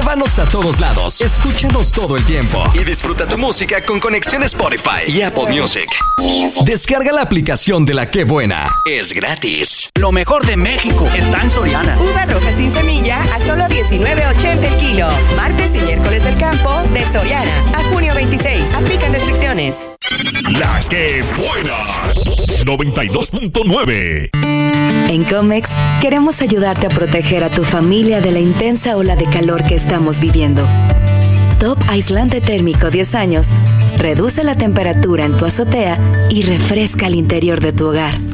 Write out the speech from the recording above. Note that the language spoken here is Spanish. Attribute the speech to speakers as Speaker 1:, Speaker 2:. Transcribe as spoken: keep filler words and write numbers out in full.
Speaker 1: Llévanos a todos lados, escúchanos todo el tiempo y disfruta tu música con conexión Spotify y Apple Music. Descarga la aplicación de La Qué Buena. Es gratis.
Speaker 2: Lo mejor de México está en Soriana.
Speaker 3: Uva roja sin semilla a solo diecinueve ochenta el kilo. Martes y miércoles del campo de Soriana a junio veintiséis. Aplican restricciones.
Speaker 4: La Qué Buena. noventa y dos punto nueve.
Speaker 5: En Comex queremos ayudarte a proteger a tu familia de la intensa ola de calor que estamos viviendo. Top aislante térmico diez años reduce la temperatura en tu azotea y refresca el interior de tu hogar.